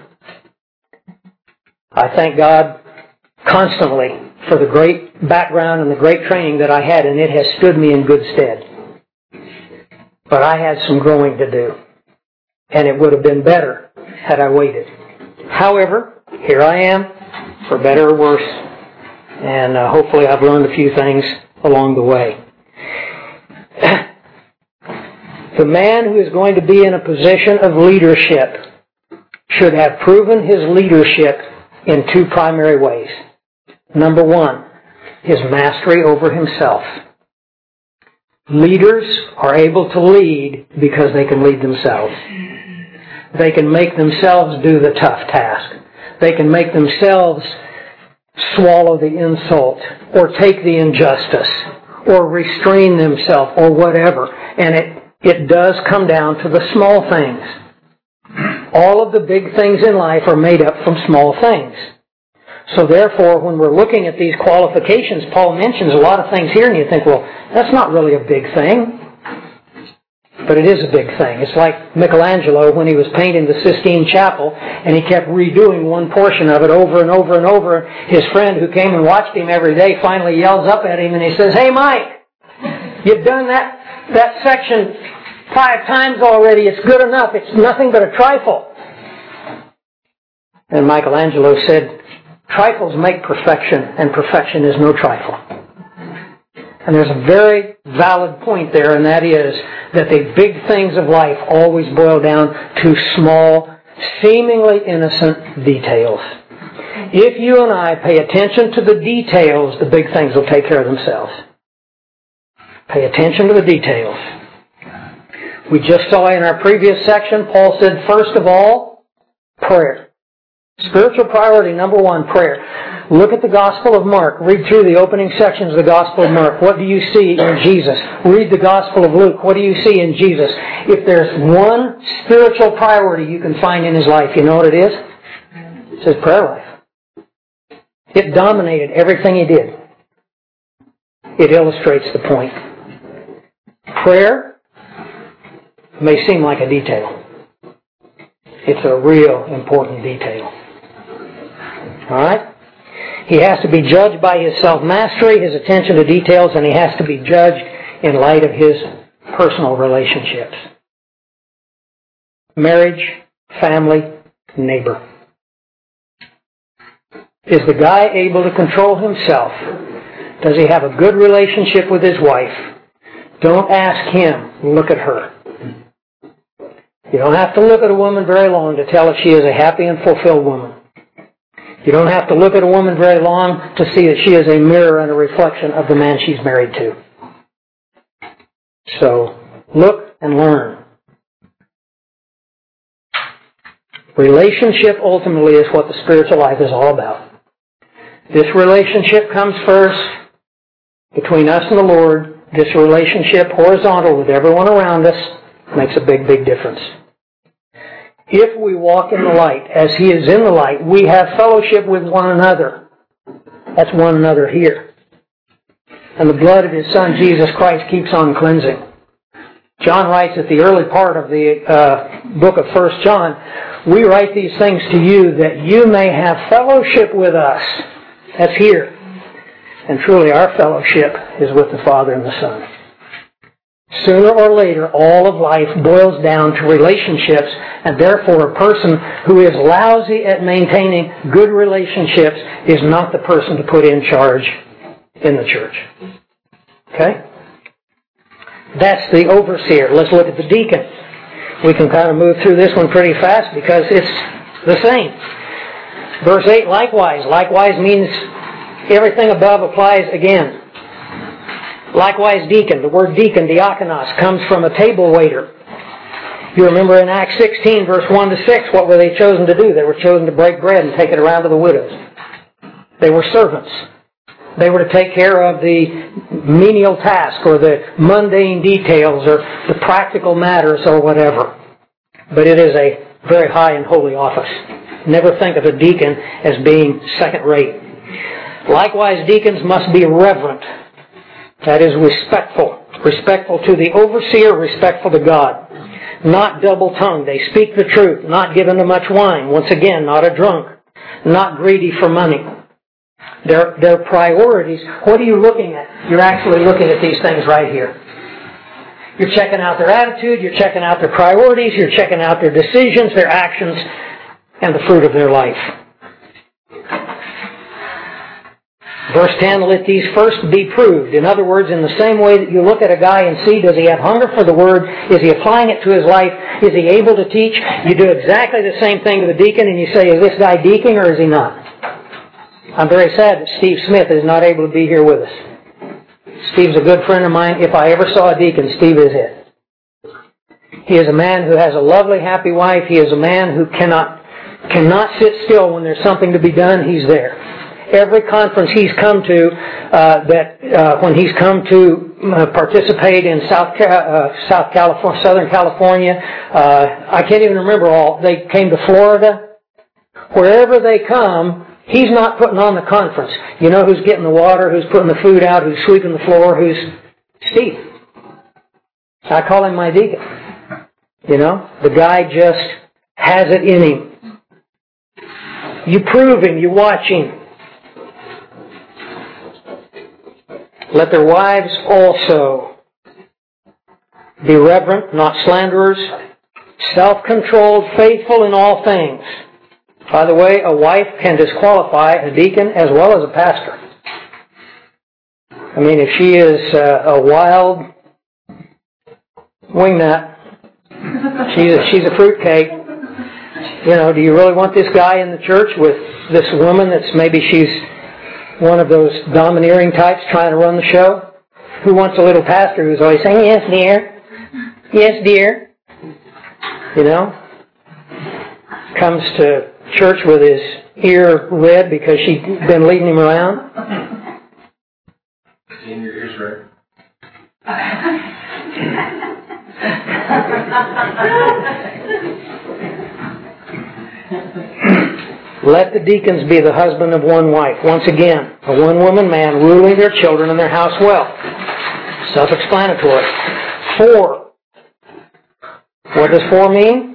I thank God constantly for the great background and the great training that I had, and it has stood me in good stead. But I had some growing to do, and it would have been better had I waited. However, here I am, for better or worse, and uh, hopefully I've learned a few things along the way. The man who is going to be in a position of leadership should have proven his leadership in two primary ways. Number one, his mastery over himself. Leaders are able to lead because they can lead themselves. They can make themselves do the tough task. They can make themselves swallow the insult or take the injustice or restrain themselves or whatever. And it, it does come down to the small things. All of the big things in life are made up from small things. So therefore, when we're looking at these qualifications, Paul mentions a lot of things here, and you think, well, that's not really a big thing. But it is a big thing. It's like Michelangelo when he was painting the Sistine Chapel, and he kept redoing one portion of it over and over and over. His friend who came and watched him every day finally yells up at him, and he says, "Hey, Mike, you've done that, that section five times already. It's good enough. It's nothing but a trifle." And Michelangelo said, "Trifles make perfection, and perfection is no trifle." And there's a very valid point there, and that is that the big things of life always boil down to small, seemingly innocent details. If you and I pay attention to the details, the big things will take care of themselves. Pay attention to the details. We just saw in our previous section, Paul said, first of all, prayer. Spiritual priority number one, prayer. Look at the Gospel of Mark. Read through the opening sections of the Gospel of Mark. What do you see in Jesus? Read the Gospel of Luke. What do you see in Jesus? If there's one spiritual priority you can find in his life, you know what it is? It's his prayer life. It dominated everything he did. It illustrates the point. Prayer may seem like a detail. It's a real important detail. Alright? He has to be judged by his self-mastery, his attention to details, and he has to be judged in light of his personal relationships. Marriage, family, neighbor. Is the guy able to control himself? Does he have a good relationship with his wife? Don't ask him, look at her. You don't have to look at a woman very long to tell if she is a happy and fulfilled woman. You don't have to look at a woman very long to see that she is a mirror and a reflection of the man she's married to. So, look and learn. Relationship ultimately is what the spiritual life is all about. This relationship comes first between us and the Lord. This relationship, horizontal with everyone around us, makes a big, big difference. If we walk in the light, as He is in the light, we have fellowship with one another. That's one another here. And the blood of His Son, Jesus Christ, keeps on cleansing. John writes at the early part of the uh, book of First John, we write these things to you that you may have fellowship with us. That's here. And truly our fellowship is with the Father and the Son. Sooner or later, all of life boils down to relationships, and therefore a person who is lousy at maintaining good relationships is not the person to put in charge in the church. Okay? That's the overseer. Let's look at the deacon. We can kind of move through this one pretty fast because it's the same. Verse eight, likewise. Likewise means everything above applies again. Likewise, deacon. The word deacon, diakonos, comes from a table waiter. You remember in Acts sixteen, verse one to six, what were they chosen to do? They were chosen to break bread and take it around to the widows. They were servants. They were to take care of the menial task or the mundane details or the practical matters or whatever. But it is a very high and holy office. Never think of a deacon as being second-rate. Likewise, deacons must be reverent. That is respectful. Respectful to the overseer, respectful to God. Not double-tongued. They speak the truth. Not given to much wine. Once again, not a drunk. Not greedy for money. Their, their priorities, what are you looking at? You're actually looking at these things right here. You're checking out their attitude, you're checking out their priorities, you're checking out their decisions, their actions, and the fruit of their life. Verse ten, let these first be proved. In other words, in the same way that you look at a guy and see, does he have hunger for the Word? Is he applying it to his life? Is he able to teach? You do exactly the same thing to the deacon and you say, is this guy deaconing or is he not? I'm very sad that Steve Smith is not able to be here with us. Steve's a good friend of mine. If I ever saw a deacon, Steve is it. He is a man who has a lovely, happy wife. He is a man who cannot cannot sit still when there's something to be done. He's there. Every conference he's come to, uh, that uh, when he's come to uh, participate in South uh, South California, Southern California, uh, I can't even remember all. They came to Florida. Wherever they come, he's not putting on the conference. You know who's getting the water, who's putting the food out, who's sweeping the floor, who's Steve. I call him my deacon. You know, the guy just has it in him. You prove him, you watch him. Let their wives also be reverent, not slanderers, self-controlled, faithful in all things. By the way, a wife can disqualify a deacon as well as a pastor. I mean, if she is uh, a wild wingnut, she's a, she's a fruitcake. You know, do you really want this guy in the church with this woman that's maybe she's one of those domineering types trying to run the show? Who wants a little pastor who's always saying, yes, dear. Yes, dear. You know? Comes to church with his ear red because she's been leading him around. Seeing your ears red. Let the deacons be the husband of one wife. Once again, a one-woman man ruling their children and their house well. Self-explanatory. For. What does for mean?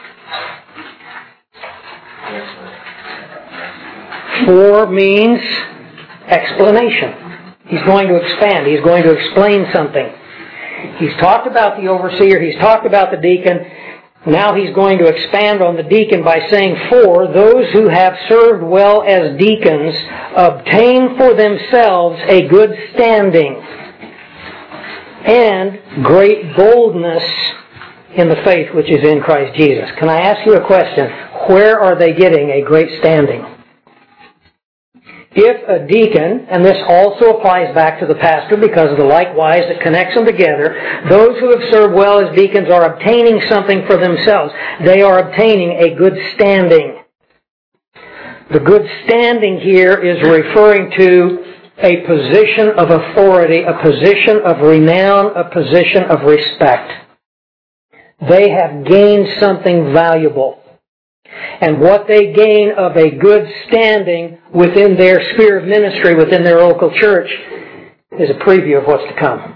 For means explanation. He's going to expand. He's going to explain something. He's talked about the overseer. He's talked about the deacon. Now he's going to expand on the deacon by saying, for those who have served well as deacons obtain for themselves a good standing and great boldness in the faith which is in Christ Jesus. Can I ask you a question? Where are they getting a great standing? If a deacon, and this also applies back to the pastor because of the likewise that connects them together, those who have served well as deacons are obtaining something for themselves. They are obtaining a good standing. The good standing here is referring to a position of authority, a position of renown, a position of respect. They have gained something valuable. and what they gain of a good standing within their sphere of ministry, within their local church, is a preview of what's to come.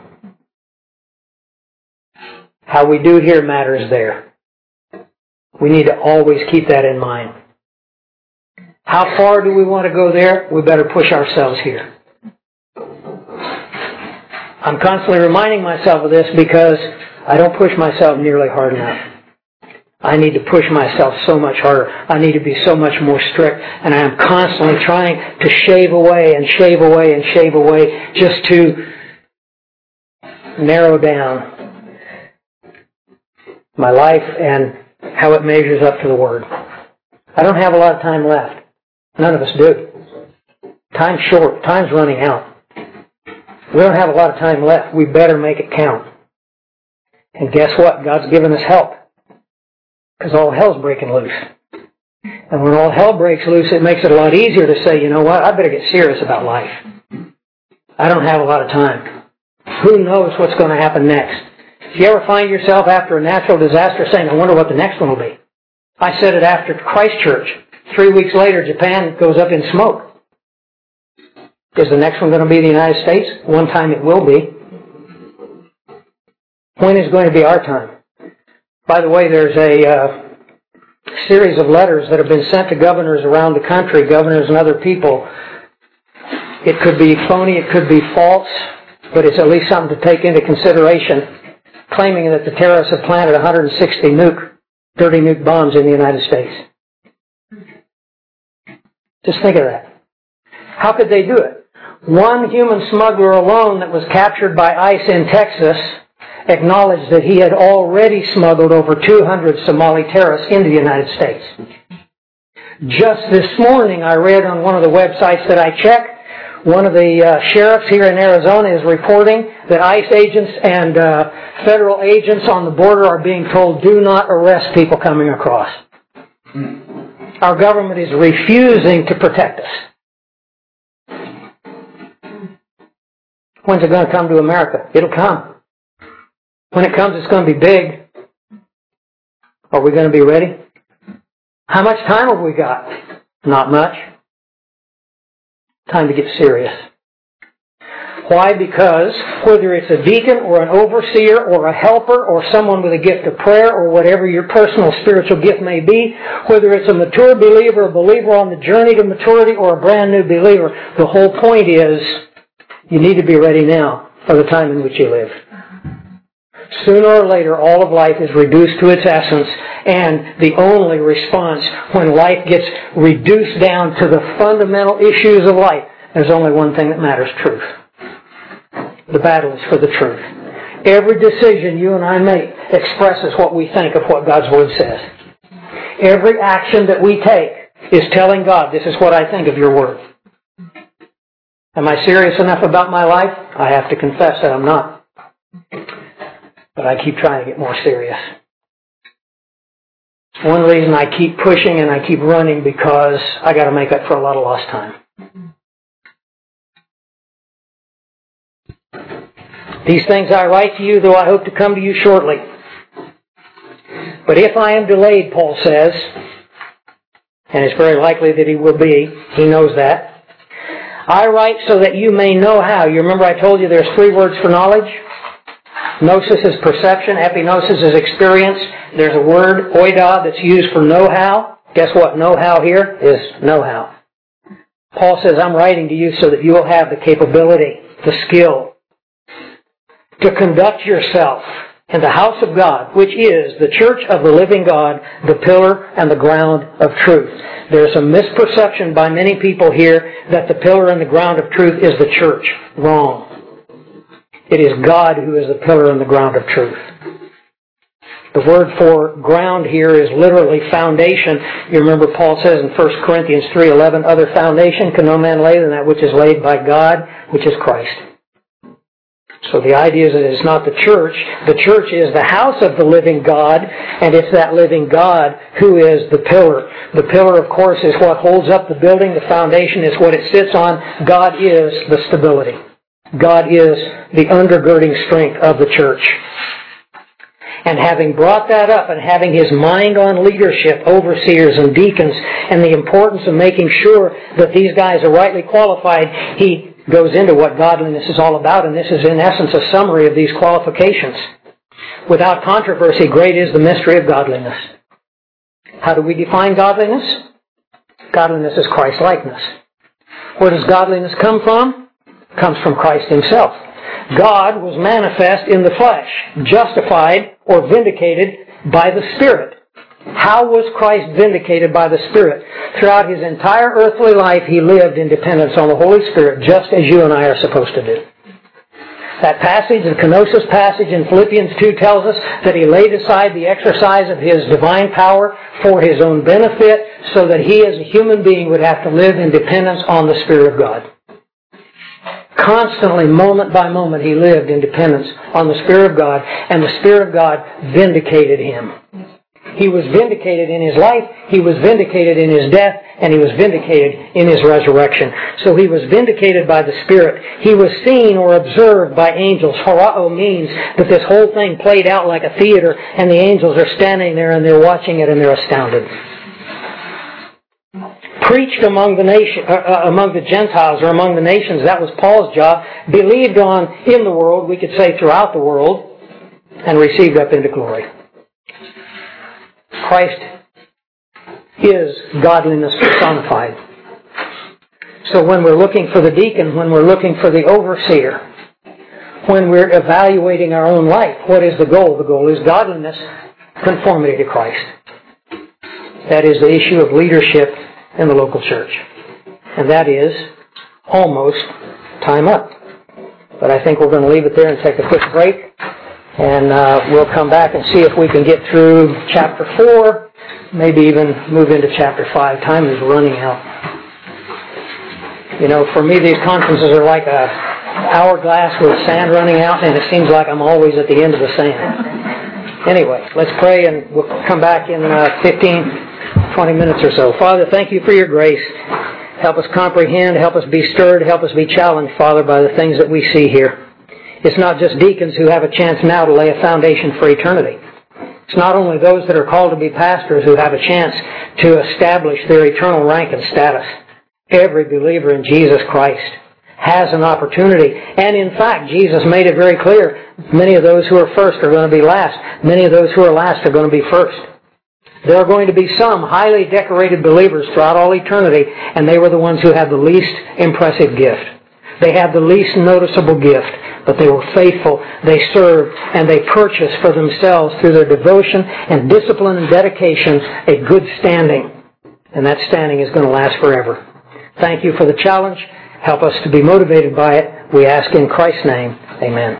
How we do here matters there. We need to always keep that in mind. How far do we want to go there? We better push ourselves here. I'm constantly reminding myself of this because I don't push myself nearly hard enough. I need to push myself so much harder. I need to be so much more strict. And I am constantly trying to shave away and shave away and shave away just to narrow down my life and how it measures up to the Word. I don't have a lot of time left. None of us do. Time's short. Time's running out. We don't have a lot of time left. We better make it count. And guess what? God's given us help. Because all hell's breaking loose. And when all hell breaks loose, it makes it a lot easier to say, you know what, I better get serious about life. I don't have a lot of time. Who knows what's going to happen next? If you ever find yourself after a natural disaster saying, I wonder what the next one will be. I said it after Christchurch. Three weeks later, Japan goes up in smoke. Is the next one going to be the United States? One time it will be. When is going to be our time? By the way, there's a uh, series of letters that have been sent to governors around the country, governors and other people. It could be phony, it could be false, but it's at least something to take into consideration, claiming that the terrorists have planted one hundred sixty nuke, dirty nuke bombs in the United States. Just think of that. How could they do it? One human smuggler alone that was captured by ICE in Texas acknowledged that he had already smuggled over two hundred Somali terrorists into the United States. Just this morning, I read on one of the websites that I check, one of the uh, sheriffs here in Arizona is reporting that ICE agents and uh, federal agents on the border are being told, do not arrest people coming across. Our government is refusing to protect us. When's it going to come to America? It'll come. When it comes, it's going to be big. Are we going to be ready? How much time have we got? Not much. Time to get serious. Why? Because whether it's a deacon or an overseer or a helper or someone with a gift of prayer or whatever your personal spiritual gift may be, whether it's a mature believer, a believer on the journey to maturity, or a brand new believer, the whole point is you need to be ready now for the time in which you live. Sooner or later, all of life is reduced to its essence, and the only response when life gets reduced down to the fundamental issues of life, there's only one thing that matters, truth. The battle is for the truth. Every decision you and I make expresses what we think of what God's Word says. Every action that we take is telling God, this is what I think of your Word. Am I serious enough about my life? I have to confess that I'm not. But I keep trying to get more serious. It's one reason I keep pushing and I keep running, because I got to make up for a lot of lost time. These things I write to you, though I hope to come to you shortly. But if I am delayed, Paul says, and it's very likely that he will be, he knows that, I write so that you may know how. You remember I told you there's three words for knowledge? Gnosis is perception, epignosis is experience. There's a word, oida, that's used for know-how. Guess what? Know-how here is know-how. Paul says, I'm writing to you so that you will have the capability, the skill, to conduct yourself in the house of God, which is the church of the living God, the pillar and the ground of truth. There's a misperception by many people here that the pillar and the ground of truth is the church. Wrong. It is God who is the pillar and the ground of truth. The word for ground here is literally foundation. You remember Paul says in First Corinthians three eleven, other foundation can no man lay than that which is laid by God, which is Christ. So the idea is that it's not the church. The church is the house of the living God, and it's that living God who is the pillar. The pillar, of course, is what holds up the building. The foundation is what it sits on. God is the stability. God is the undergirding strength of the church. And having brought that up and having his mind on leadership, overseers and deacons, and the importance of making sure that these guys are rightly qualified, he goes into what godliness is all about, and this is in essence a summary of these qualifications. Without controversy, great is the mystery of godliness. How do we define godliness? Godliness is Christ-likeness. Where does godliness come from? It comes from Christ himself. God was manifest in the flesh, justified or vindicated by the Spirit. How was Christ vindicated by the Spirit? Throughout his entire earthly life, he lived in dependence on the Holy Spirit, just as you and I are supposed to do. That passage, the kenosis passage in Philippians two, tells us that he laid aside the exercise of his divine power for his own benefit, so that he as a human being would have to live in dependence on the Spirit of God. Constantly, moment by moment, he lived in dependence on the Spirit of God, and the Spirit of God vindicated him. He was vindicated in his life, he was vindicated in his death, and he was vindicated in his resurrection. So he was vindicated by the Spirit. He was seen or observed by angels. Horao means that this whole thing played out like a theater, and the angels are standing there and they're watching it and they're astounded. Preached among the nation, uh, among the Gentiles or among the nations, that was Paul's job. Believed on in the world, we could say throughout the world, and received up into glory. Christ is godliness personified. So when we're looking for the deacon, when we're looking for the overseer, when we're evaluating our own life, what is the goal? The goal is godliness, conformity to Christ. That is the issue of leadership in the local church. And that is almost time up. But I think we're going to leave it there and take a quick break. And uh, we'll come back and see if we can get through chapter four, maybe even move into chapter five. Time is running out. You know, for me these conferences are like a hourglass with sand running out, and it seems like I'm always at the end of the sand. Anyway, let's pray and we'll come back in uh, fifteen, twenty minutes or so. Father, thank you for your grace. Help us comprehend, help us be stirred, help us be challenged, Father, by the things that we see here. It's not just deacons who have a chance now to lay a foundation for eternity. It's not only those that are called to be pastors who have a chance to establish their eternal rank and status. Every believer in Jesus Christ has an opportunity. And in fact, Jesus made it very clear, many of those who are first are going to be last. Many of those who are last are going to be first. There are going to be some highly decorated believers throughout all eternity, and they were the ones who had the least impressive gift. They had the least noticeable gift, but they were faithful, they served, and they purchased for themselves through their devotion and discipline and dedication a good standing. And that standing is going to last forever. Thank you for the challenge. Help us to be motivated by it. We ask in Christ's name. Amen.